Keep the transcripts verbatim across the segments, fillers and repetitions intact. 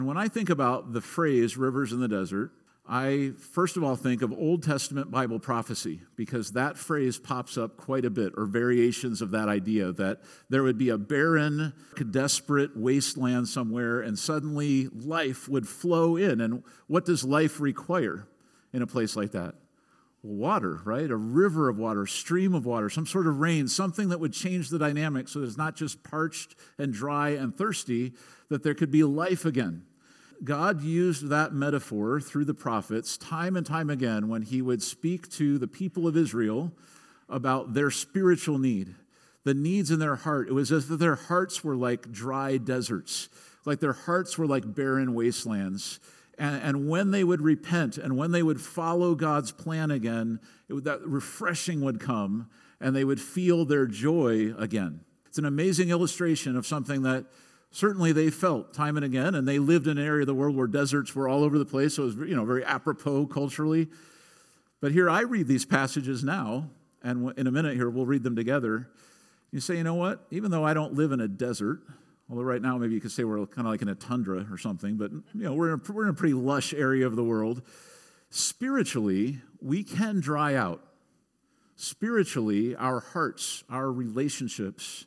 When I think about the phrase rivers in the desert, I first of all think of Old Testament Bible prophecy, because that phrase pops up quite a bit, or variations of that idea that there would be a barren, desperate wasteland somewhere, and suddenly life would flow in. And what does life require in a place like that? Water, right? A river of water, stream of water, some sort of rain, something that would change the dynamic so that it's not just parched and dry and thirsty, that there could be life again. God used that metaphor through the prophets time and time again when he would speak to the people of Israel about their spiritual need, the needs in their heart. It was as if their hearts were like dry deserts, like their hearts were like barren wastelands. And, and when they would repent and when they would follow God's plan again, it would, that refreshing would come and they would feel their joy again. It's an amazing illustration of something that certainly they felt time and again, and they lived in an area of the world where deserts were all over the place, so it was, you know, very apropos culturally. But here I read these passages now, and in a minute here we'll read them together. You say, you know what? Even though I don't live in a desert, although right now maybe you could say we're kind of like in a tundra or something, but you know, we're in a, we're in a pretty lush area of the world. Spiritually, we can dry out. Spiritually, our hearts, our relationships,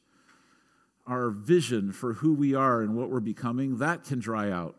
our vision for who we are and what we're becoming, that can dry out.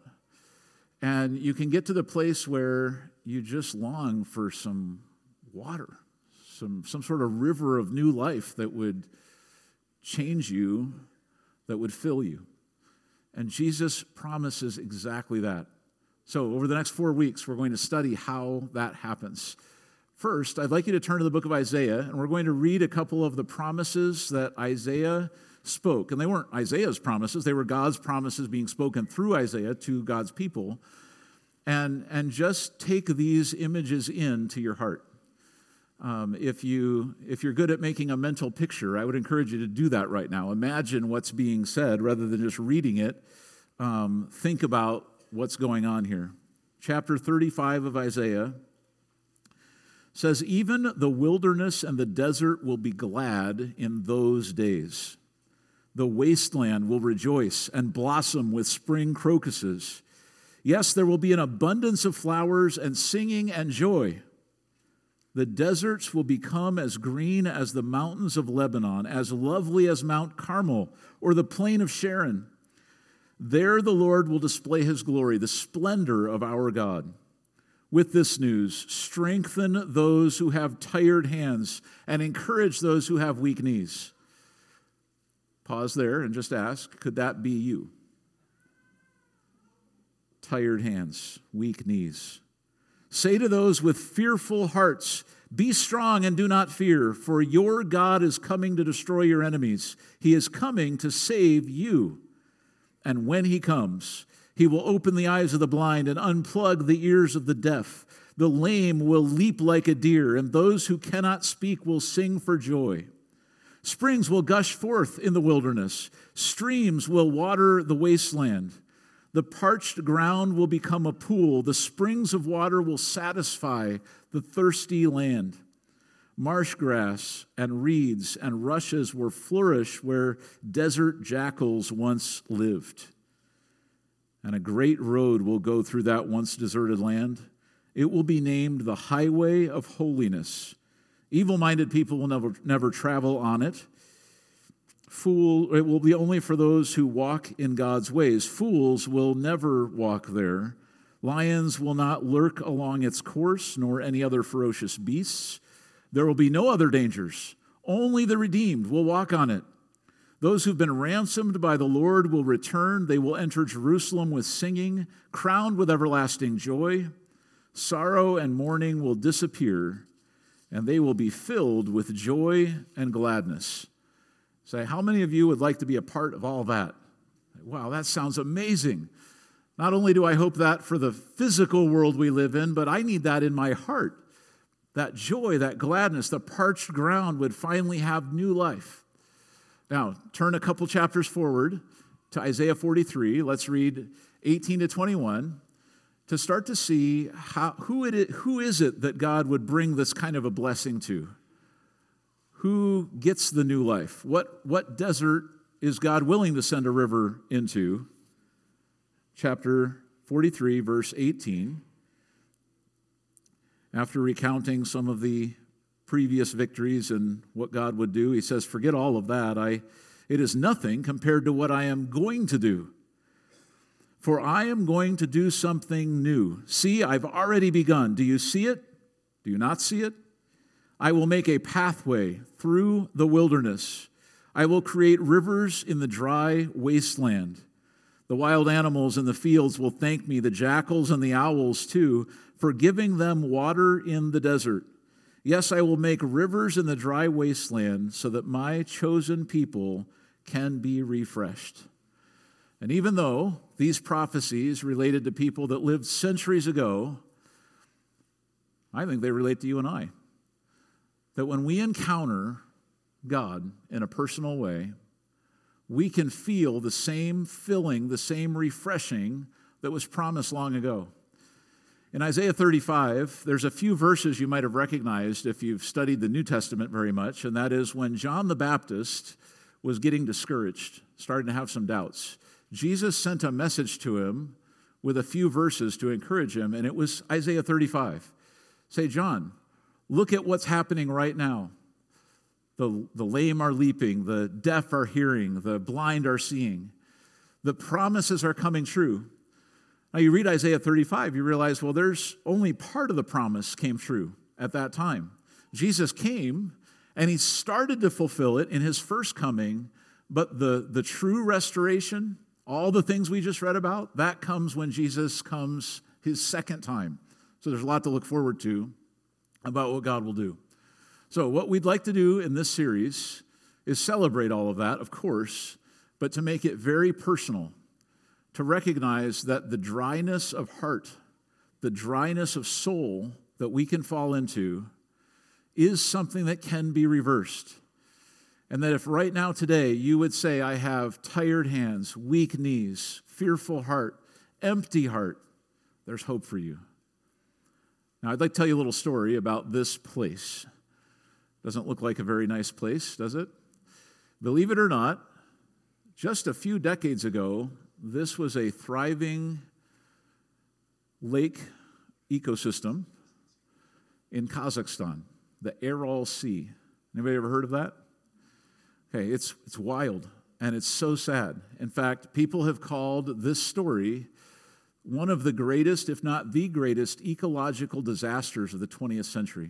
And you can get to the place where you just long for some water, some, some sort of river of new life that would change you, that would fill you. And Jesus promises exactly that. So over the next four weeks, we're going to study how that happens. First, I'd like you to turn to the book of Isaiah, and we're going to read a couple of the promises that Isaiah spoke. And they weren't Isaiah's promises, they were God's promises being spoken through Isaiah to God's people. And, and just take these images into your heart. Um, if, you, if you're good at making a mental picture, I would encourage you to do that right now. Imagine what's being said rather than just reading it. Um, think about what's going on here. Chapter thirty-five of Isaiah says, "Even the wilderness and the desert will be glad in those days. The wasteland will rejoice and blossom with spring crocuses. Yes, there will be an abundance of flowers and singing and joy. The deserts will become as green as the mountains of Lebanon, as lovely as Mount Carmel or the plain of Sharon. There the Lord will display his glory, the splendor of our God. With this news, strengthen those who have tired hands and encourage those who have weak knees." Pause there and just ask, could that be you? Tired hands, weak knees. "Say to those with fearful hearts, be strong and do not fear, for your God is coming to destroy your enemies. He is coming to save you. And when he comes, he will open the eyes of the blind and unplug the ears of the deaf. The lame will leap like a deer, and those who cannot speak will sing for joy. Springs will gush forth in the wilderness. Streams will water the wasteland. The parched ground will become a pool. The springs of water will satisfy the thirsty land. Marsh grass and reeds and rushes will flourish where desert jackals once lived. And a great road will go through that once deserted land. It will be named the Highway of Holiness. Evil-minded people will never, never travel on it. Fool, it will be only for those who walk in God's ways. Fools will never walk there. Lions will not lurk along its course, nor any other ferocious beasts. There will be no other dangers. Only the redeemed will walk on it. Those who've been ransomed by the Lord will return. They will enter Jerusalem with singing, crowned with everlasting joy. Sorrow and mourning will disappear, and they will be filled with joy and gladness." Say, how many of you would like to be a part of all that? Wow, that sounds amazing. Not only do I hope that for the physical world we live in, but I need that in my heart. That joy, that gladness, the parched ground would finally have new life. Now, turn a couple chapters forward to Isaiah forty-three. Let's read eighteen to twenty-one to start to see how, who, it is, who is it that God would bring this kind of a blessing to. Who gets the new life? What, what desert is God willing to send a river into? Chapter forty-three, verse eighteen, after recounting some of the previous victories and what God would do, he says, forget all of that. I, it is nothing compared to what I am going to do. For I am going to do something new. See, I've already begun. Do you see it? Do you not see it? I will make a pathway through the wilderness. I will create rivers in the dry wasteland. The wild animals in the fields will thank me, the jackals and the owls too, for giving them water in the desert. Yes, I will make rivers in the dry wasteland so that my chosen people can be refreshed. And even though these prophecies related to people that lived centuries ago, I think they relate to you and I. That when we encounter God in a personal way, we can feel the same filling, the same refreshing that was promised long ago. In Isaiah thirty-five, there's a few verses you might have recognized if you've studied the New Testament very much, and that is when John the Baptist was getting discouraged, starting to have some doubts. Jesus sent a message to him with a few verses to encourage him, and it was Isaiah thirty-five. Say, John, look at what's happening right now. The, the lame are leaping, the deaf are hearing, the blind are seeing. The promises are coming true. Now you read Isaiah thirty-five, you realize, well, there's only part of the promise came true at that time. Jesus came, and he started to fulfill it in his first coming, but the, the true restoration, all the things we just read about, that comes when Jesus comes his second time. So there's a lot to look forward to about what God will do. So what we'd like to do in this series is celebrate all of that, of course, but to make it very personal, to recognize that the dryness of heart, the dryness of soul that we can fall into is something that can be reversed. And that if right now today you would say, I have tired hands, weak knees, fearful heart, empty heart, there's hope for you. Now I'd like to tell you a little story about this place. Doesn't look like a very nice place, does it? Believe it or not, just a few decades ago, this was a thriving lake ecosystem in Kazakhstan, the Aral Sea. Anybody ever heard of that? Okay, it's it's wild, and it's so sad. In fact, people have called this story one of the greatest, if not the greatest, ecological disasters of the twentieth century.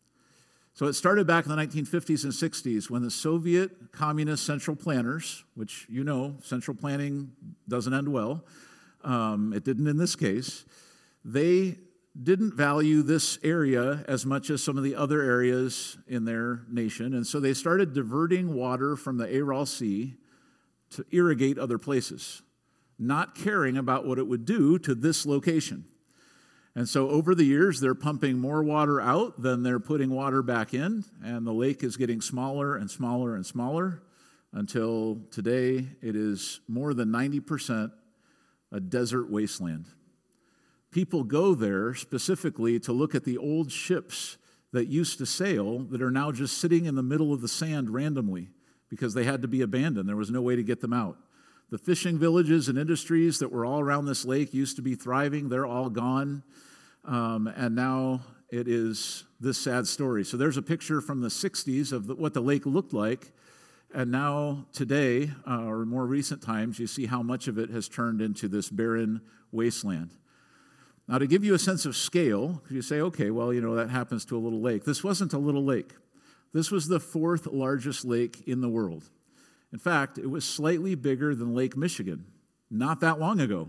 So it started back in the nineteen fifties and sixties when the Soviet communist central planners, which you know, central planning doesn't end well, um, it didn't in this case, they didn't value this area as much as some of the other areas in their nation, and so they started diverting water from the Aral Sea to irrigate other places, not caring about what it would do to this location. And so over the years, they're pumping more water out than they're putting water back in, and the lake is getting smaller and smaller and smaller until today it is more than ninety percent a desert wasteland. People go there specifically to look at the old ships that used to sail that are now just sitting in the middle of the sand randomly because they had to be abandoned. There was no way to get them out. The fishing villages and industries that were all around this lake used to be thriving. They're all gone. Um, and now it is this sad story. So there's a picture from the sixties of the, what the lake looked like. And now today, uh, or more recent times, you see how much of it has turned into this barren wasteland. Now, to give you a sense of scale, you say, okay, well, you know, that happens to a little lake. This wasn't a little lake. This was the fourth largest lake in the world. In fact, it was slightly bigger than Lake Michigan not that long ago.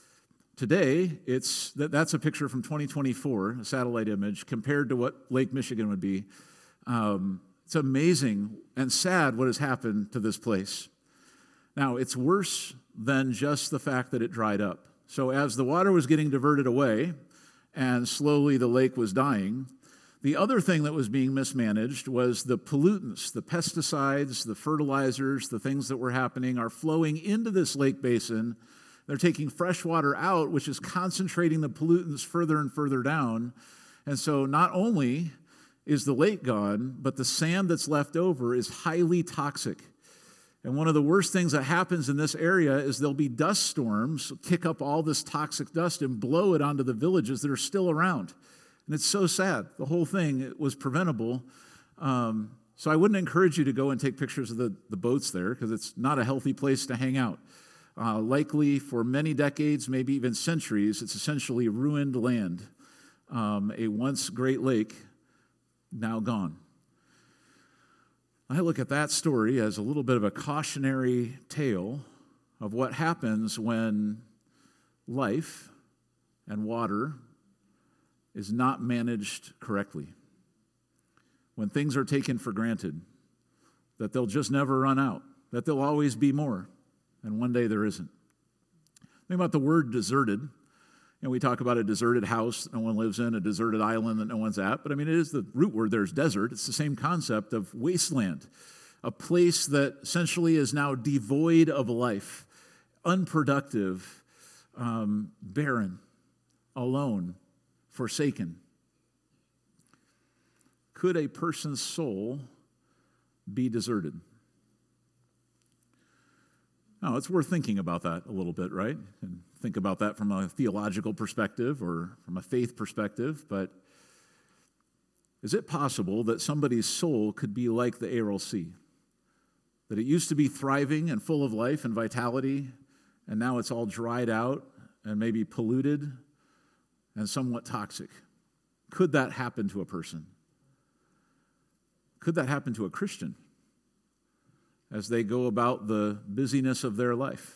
Today, it's that, that's a picture from twenty twenty-four, a satellite image, compared to what Lake Michigan would be. Um, it's amazing and sad what has happened to this place. Now, it's worse than just the fact that it dried up. So as the water was getting diverted away and slowly the lake was dying, the other thing that was being mismanaged was the pollutants, the pesticides, the fertilizers, the things that were happening are flowing into this lake basin. They're taking fresh water out, which is concentrating the pollutants further and further down. And so not only is the lake gone, but the sand that's left over is highly toxic. And one of the worst things that happens in this area is there'll be dust storms, kick up all this toxic dust and blow it onto the villages that are still around. And it's so sad. The whole thing was preventable. Um, so I wouldn't encourage you to go and take pictures of the, the boats there because it's not a healthy place to hang out. Uh, likely for many decades, maybe even centuries, it's essentially ruined land. Um, a once great lake, now gone. I look at that story as a little bit of a cautionary tale of what happens when life and water is not managed correctly. When things are taken for granted, that they'll just never run out, that there'll always be more, and one day there isn't. Think about the word deserted. And we talk about a deserted house that no one lives in, a deserted island that no one's at. But I mean, it is the root word there is desert. It's the same concept of wasteland, a place that essentially is now devoid of life, unproductive, um, barren, alone, forsaken. Could a person's soul be deserted? Now, it's worth thinking about that a little bit, right? And think about that from a theological perspective or from a faith perspective. But is it possible that somebody's soul could be like the Aral Sea? That it used to be thriving and full of life and vitality, and now it's all dried out and maybe polluted and somewhat toxic. Could that happen to a person? Could that happen to a Christian as they go about the busyness of their life?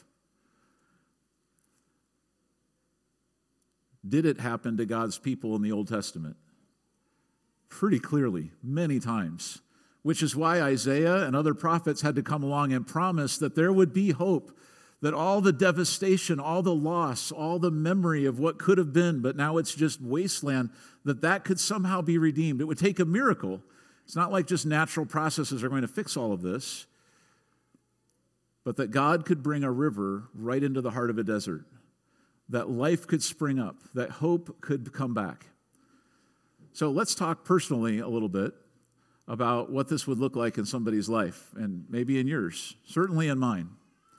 Did it happen to God's people in the Old Testament? Pretty clearly, many times, which is why Isaiah and other prophets had to come along and promise that there would be hope, that all the devastation, all the loss, all the memory of what could have been, but now it's just wasteland, that that could somehow be redeemed. It would take a miracle. It's not like just natural processes are going to fix all of this, but that God could bring a river right into the heart of a desert, that life could spring up, that hope could come back. So let's talk personally a little bit about what this would look like in somebody's life, and maybe in yours, certainly in mine.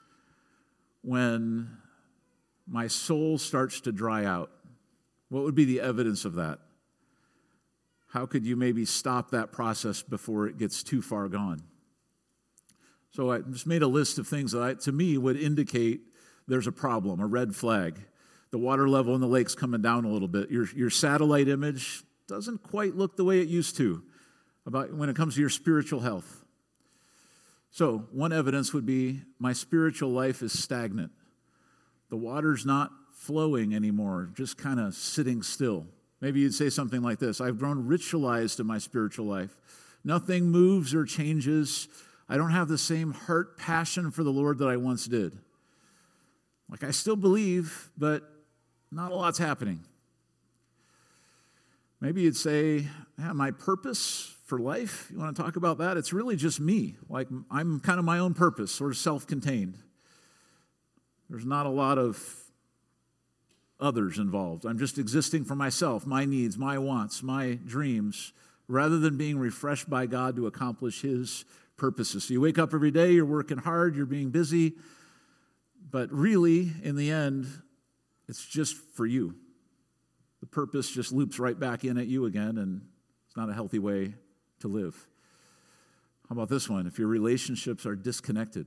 When my soul starts to dry out, what would be the evidence of that? How could you maybe stop that process before it gets too far gone? So I just made a list of things that I, to me would indicate there's a problem, a red flag. The water level in the lake's coming down a little bit. Your, your satellite image doesn't quite look the way it used to about when it comes to your spiritual health. So one evidence would be my spiritual life is stagnant. The water's not flowing anymore, just kind of sitting still. Maybe you'd say something like this: I've grown ritualized in my spiritual life. Nothing moves or changes. I don't have the same heart passion for the Lord that I once did. Like, I still believe, but not a lot's happening. Maybe you'd say, yeah, my purpose for life, you want to talk about that? It's really just me. Like, I'm kind of my own purpose, sort of self-contained. There's not a lot of others involved. I'm just existing for myself, my needs, my wants, my dreams, rather than being refreshed by God to accomplish His purposes. So you wake up every day, you're working hard, you're being busy, but really, in the end, it's just for you. The purpose just loops right back in at you again, and it's not a healthy way to live. How about this one? If your relationships are disconnected,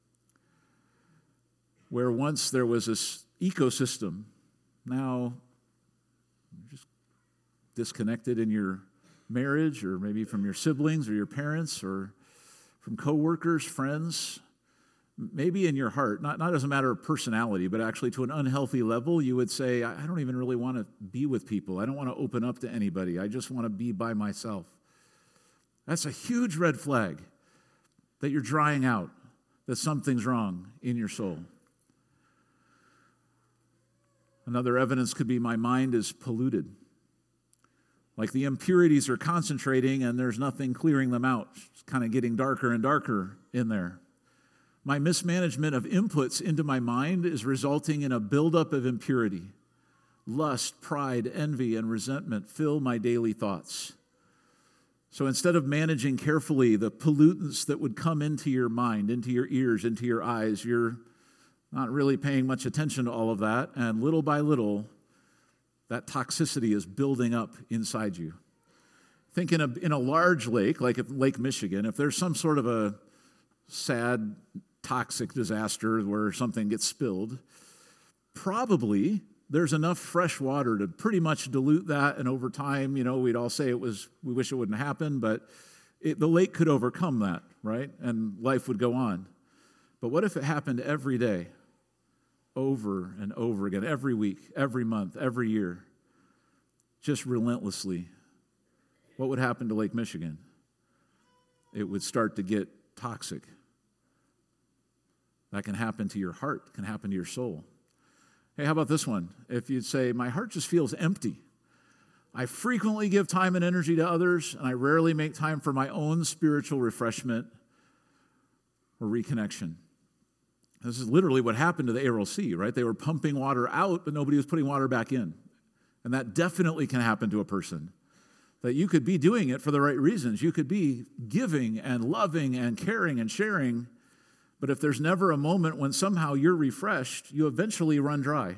where once there was this ecosystem, now you're just disconnected in your marriage, or maybe from your siblings or your parents, or from coworkers, friends, maybe in your heart, not, not as a matter of personality, but actually to an unhealthy level, you would say, I don't even really want to be with people. I don't want to open up to anybody. I just want to be by myself. That's a huge red flag that you're drying out, that something's wrong in your soul. Another evidence could be my mind is polluted. Like the impurities are concentrating and there's nothing clearing them out. It's kind of getting darker and darker in there. My mismanagement of inputs into my mind is resulting in a buildup of impurity. Lust, pride, envy, and resentment fill my daily thoughts. So instead of managing carefully the pollutants that would come into your mind, into your ears, into your eyes, you're not really paying much attention to all of that, and little by little, that toxicity is building up inside you. Think in a, in a large lake, like Lake Michigan, if there's some sort of a sad, toxic disaster where something gets spilled, probably there's enough fresh water to pretty much dilute that, and over time, you know, we'd all say it was, we wish it wouldn't happen, but it, the lake could overcome that, right? And life would go on. But what if it happened every day, over and over again, every week, every month, every year, just relentlessly? What would happen to Lake Michigan? It would start to get toxic. That can happen to your heart, can happen to your soul. Hey, how about this one? If you'd say, my heart just feels empty. I frequently give time and energy to others, and I rarely make time for my own spiritual refreshment or reconnection. This is literally what happened to the Aral Sea, right? They were pumping water out, but nobody was putting water back in. And that definitely can happen to a person. That you could be doing it for the right reasons. You could be giving and loving and caring and sharing, but if there's never a moment when somehow you're refreshed, you eventually run dry.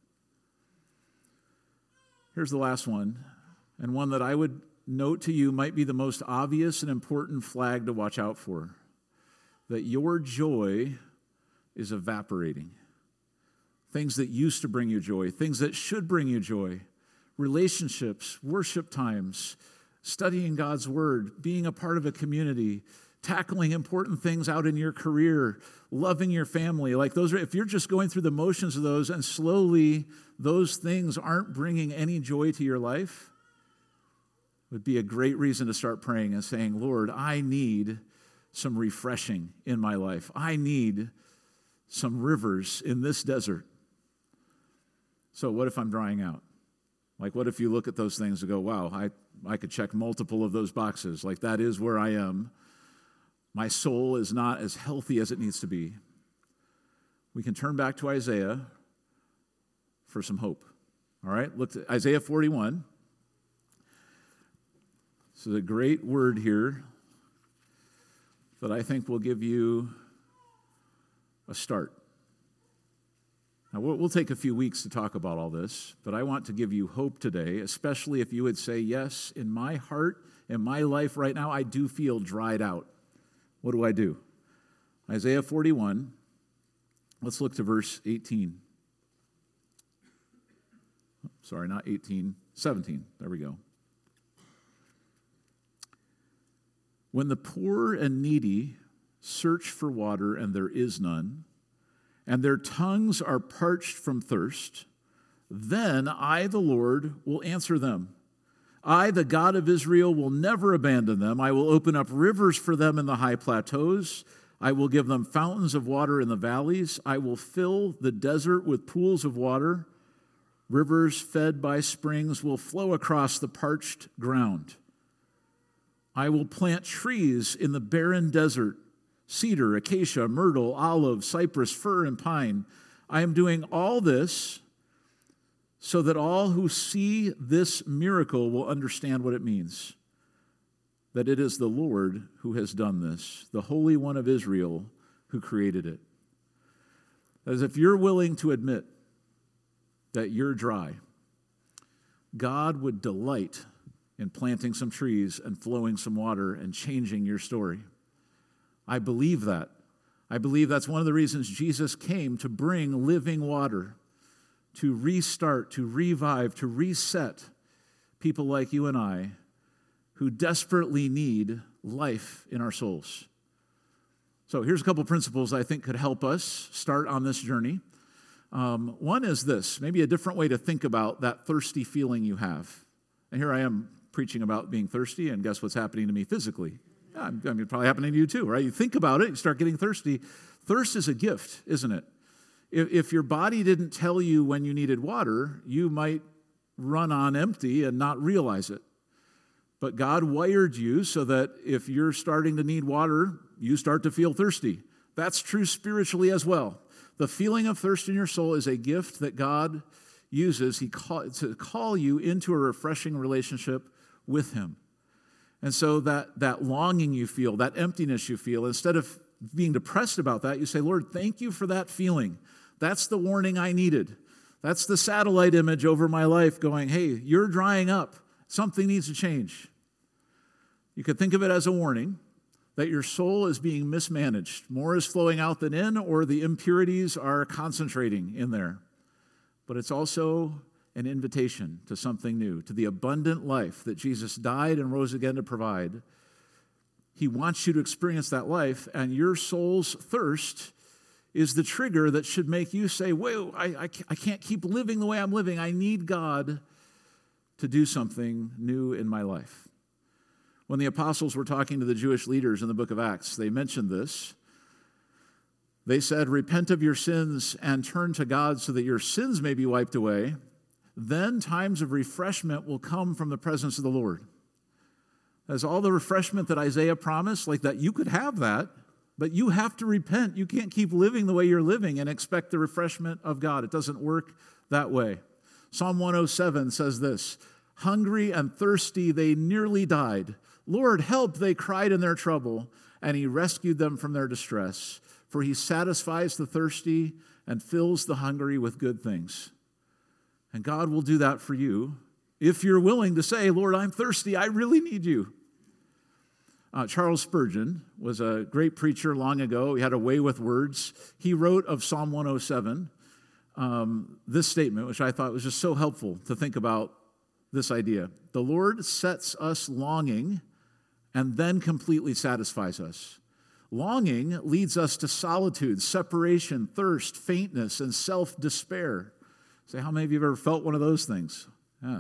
Here's the last one, and one that I would note to you might be the most obvious and important flag to watch out for. That your joy is evaporating. Things that used to bring you joy, things that should bring you joy, relationships, worship times, studying God's word, being a part of a community, tackling important things out in your career, loving your family. Like those are, if you're just going through the motions of those and slowly those things aren't bringing any joy to your life, it would be a great reason to start praying and saying, Lord, I need some refreshing in my life. I need some rivers in this desert. So what if I'm drying out? Like, what if you look at those things and go, wow, I, I could check multiple of those boxes. Like, that is where I am. My soul is not as healthy as it needs to be. We can turn back to Isaiah for some hope. All right, look at Isaiah forty-one. This is a great word here that I think will give you a start. Now, we'll take a few weeks to talk about all this, but I want to give you hope today, especially if you would say, yes, in my heart, in my life right now, I do feel dried out. What do I do? Isaiah forty-one, let's look to verse eighteen. Sorry, not eighteen, seventeen. There we go. When the poor and needy search for water and there is none, and their tongues are parched from thirst, then I, the Lord, will answer them. I, the God of Israel, will never abandon them. I will open up rivers for them in the high plateaus. I will give them fountains of water in the valleys. I will fill the desert with pools of water. Rivers fed by springs will flow across the parched ground. I will plant trees in the barren desert, cedar, acacia, myrtle, olive, cypress, fir, and pine. I am doing all this so that all who see this miracle will understand what it means. That it is the Lord who has done this, the Holy One of Israel who created it. As if you're willing to admit that you're dry, God would delight in planting some trees and flowing some water and changing your story. I believe that. I believe that's one of the reasons Jesus came, to bring living water, to restart, to revive, to reset people like you and I who desperately need life in our souls. So here's a couple principles I think could help us start on this journey. Um, one is this, maybe a different way to think about that thirsty feeling you have. And here I am preaching about being thirsty, and guess what's happening to me physically? Yeah, I mean, it's probably happening to you too, right? You think about it, you start getting thirsty. Thirst is a gift, isn't it? If, if your body didn't tell you when you needed water, you might run on empty and not realize it. But God wired you so that if you're starting to need water, you start to feel thirsty. That's true spiritually as well. The feeling of thirst in your soul is a gift that God uses he call, to call you into a refreshing relationship with Him. And so that, that longing you feel, that emptiness you feel, instead of being depressed about that, you say, Lord, thank you for that feeling. That's the warning I needed. That's the satellite image over my life going, hey, you're drying up. Something needs to change. You could think of it as a warning that your soul is being mismanaged. More is flowing out than in, or the impurities are concentrating in there. But it's also an invitation to something new, to the abundant life that Jesus died and rose again to provide. He wants you to experience that life, and your soul's thirst is the trigger that should make you say, wait, I, I, I can't keep living the way I'm living. I need God to do something new in my life. When the apostles were talking to the Jewish leaders in the book of Acts, they mentioned this. They said, repent of your sins and turn to God so that your sins may be wiped away. Then times of refreshment will come from the presence of the Lord. As all the refreshment that Isaiah promised, like that, you could have that, but you have to repent. You can't keep living the way you're living and expect the refreshment of God. It doesn't work that way. Psalm one oh seven says this, hungry and thirsty, they nearly died. Lord, help, they cried in their trouble, and he rescued them from their distress. For he satisfies the thirsty and fills the hungry with good things. And God will do that for you if you're willing to say, Lord, I'm thirsty. I really need you. Uh, Charles Spurgeon was a great preacher long ago. He had a way with words. He wrote of Psalm one oh seven um, this statement, which I thought was just so helpful to think about this idea. The Lord sets us longing and then completely satisfies us. Longing leads us to solitude, separation, thirst, faintness, and self-despair. Say, how many of you have ever felt one of those things? Yeah.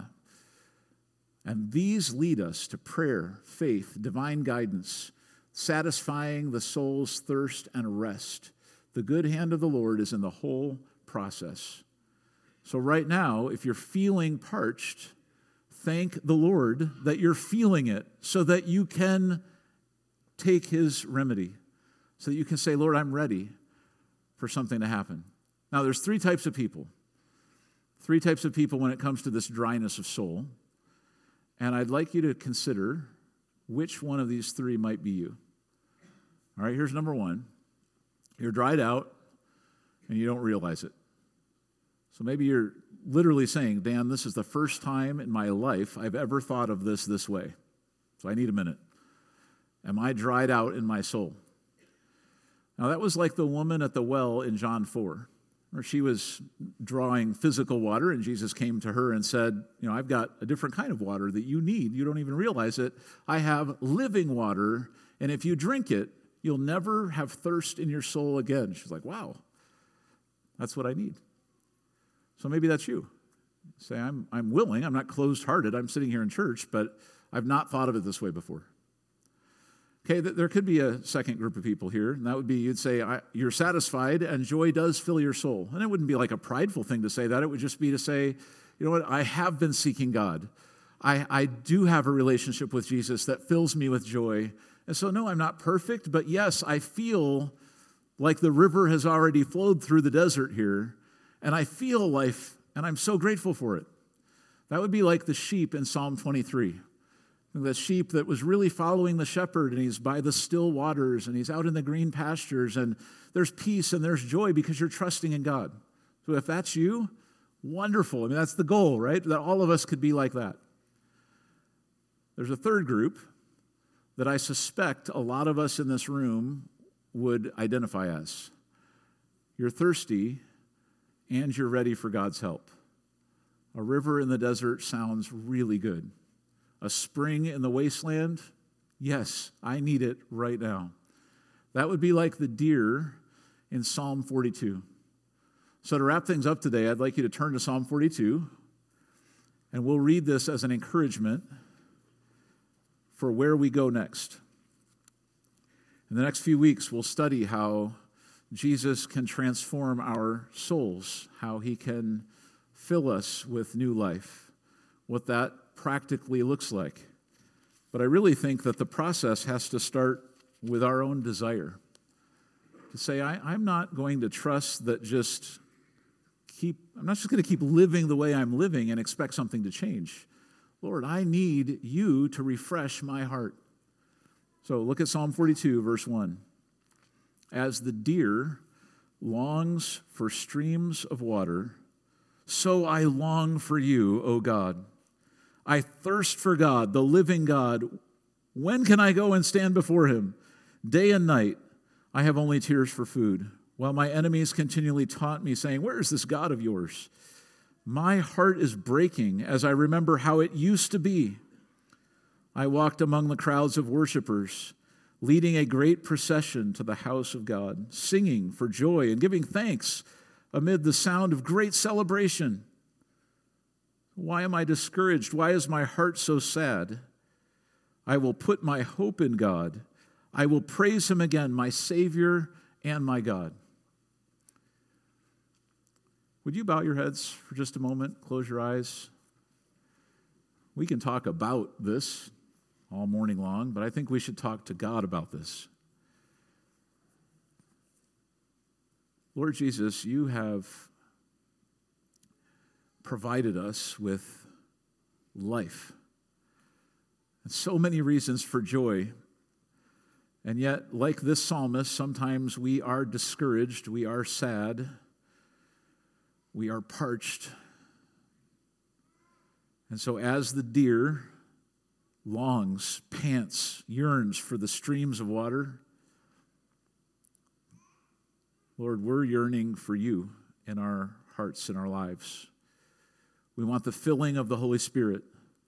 And these lead us to prayer, faith, divine guidance, satisfying the soul's thirst and rest. The good hand of the Lord is in the whole process. So right now, if you're feeling parched, thank the Lord that you're feeling it so that you can take his remedy, so that you can say, Lord, I'm ready for something to happen. Now, there's three types of people. Three types of people when it comes to this dryness of soul. And I'd like you to consider which one of these three might be you. All right, here's number one. You're dried out and you don't realize it. So maybe you're literally saying, Dan, this is the first time in my life I've ever thought of this this way. So I need a minute. Am I dried out in my soul? Now that was like the woman at the well in John four, where she was drawing physical water, and Jesus came to her and said, you know, I've got a different kind of water that you need. You don't even realize it. I have living water, and if you drink it, you'll never have thirst in your soul again. She's like, wow, that's what I need. So maybe that's you. Say, I'm, I'm willing. I'm not closed-hearted. I'm sitting here in church, but I've not thought of it this way before. Okay, there could be a second group of people here, and that would be you'd say, I, you're satisfied and joy does fill your soul. And it wouldn't be like a prideful thing to say that. It would just be to say, you know what, I have been seeking God. I, I do have a relationship with Jesus that fills me with joy. And so, no, I'm not perfect, but yes, I feel like the river has already flowed through the desert here, and I feel life, and I'm so grateful for it. That would be like the sheep in Psalm twenty-three. The sheep that was really following the shepherd, and he's by the still waters, and he's out in the green pastures, and there's peace and there's joy because you're trusting in God. So if that's you, wonderful. I mean, that's the goal, right? That all of us could be like that. There's a third group that I suspect a lot of us in this room would identify as. You're thirsty, and you're ready for God's help. A river in the desert sounds really good. A spring in the wasteland? Yes, I need it right now. That would be like the deer in Psalm forty-two. So to wrap things up today, I'd like you to turn to Psalm forty-two, and we'll read this as an encouragement for where we go next. In the next few weeks, we'll study how Jesus can transform our souls, how he can fill us with new life, what that practically looks like. But I really think that the process has to start with our own desire. To say, I, I'm not going to trust that just keep, I'm not just going to keep living the way I'm living and expect something to change. Lord, I need you to refresh my heart. So look at Psalm forty-two, verse one. As the deer longs for streams of water, so I long for you, O God. I thirst for God, the living God. When can I go and stand before him? Day and night I have only tears for food, while my enemies continually taunt me, saying, where is this God of yours? My heart is breaking as I remember how it used to be. I walked among the crowds of worshipers, leading a great procession to the house of God, singing for joy and giving thanks amid the sound of great celebration. Why am I discouraged? Why is my heart so sad? I will put my hope in God. I will praise him again, my Savior and my God. Would you bow your heads for just a moment? Close your eyes. We can talk about this all morning long, but I think we should talk to God about this. Lord Jesus, you have provided us with life and so many reasons for joy. And yet, like this psalmist, sometimes we are discouraged, we are sad, we are parched. And so as the deer longs, pants, yearns for the streams of water, Lord, we're yearning for you in our hearts and our lives. We want the filling of the Holy Spirit.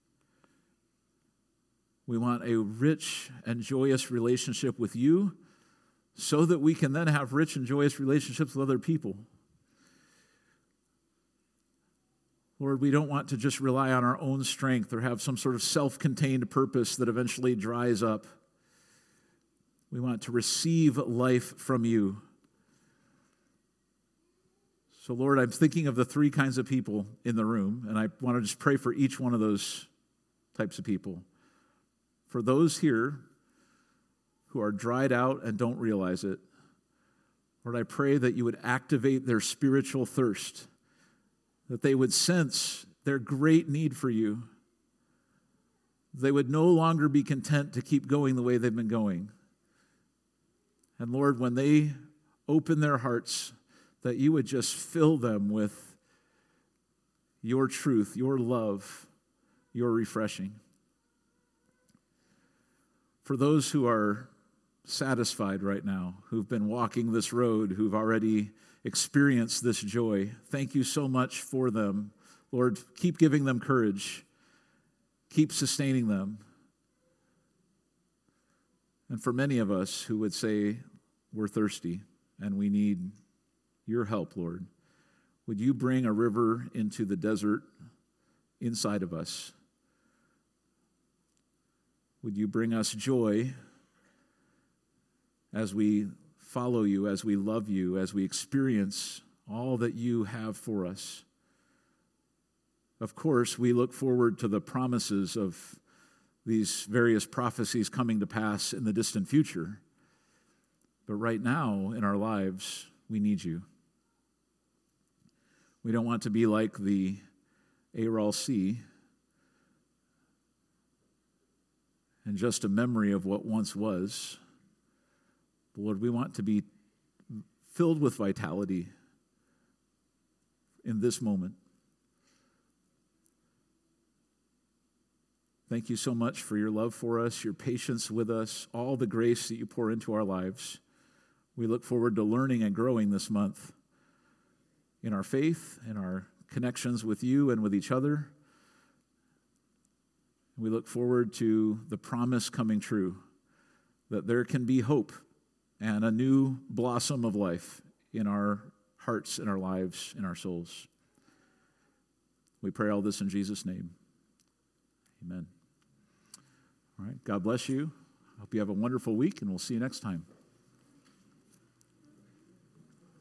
We want a rich and joyous relationship with you so that we can then have rich and joyous relationships with other people. Lord, we don't want to just rely on our own strength or have some sort of self-contained purpose that eventually dries up. We want to receive life from you. So, Lord, I'm thinking of the three kinds of people in the room, and I want to just pray for each one of those types of people. For those here who are dried out and don't realize it, Lord, I pray that you would activate their spiritual thirst, that they would sense their great need for you. They would no longer be content to keep going the way they've been going. And Lord, when they open their hearts, that you would just fill them with your truth, your love, your refreshing. For those who are satisfied right now, who've been walking this road, who've already experienced this joy, thank you so much for them. Lord, keep giving them courage. Keep sustaining them. And for many of us who would say we're thirsty and we need your help, Lord, would you bring a river into the desert inside of us? Would you bring us joy as we follow you, as we love you, as we experience all that you have for us? Of course, we look forward to the promises of these various prophecies coming to pass in the distant future. But right now in our lives, we need you. We don't want to be like the Aral Sea and just a memory of what once was. But Lord, we want to be filled with vitality in this moment. Thank you so much for your love for us, your patience with us, all the grace that you pour into our lives. We look forward to learning and growing this month in our faith, in our connections with you and with each other. We look forward to the promise coming true, that there can be hope and a new blossom of life in our hearts, in our lives, in our souls. We pray all this in Jesus' name. Amen. All right, God bless you. I hope you have a wonderful week, and we'll see you next time.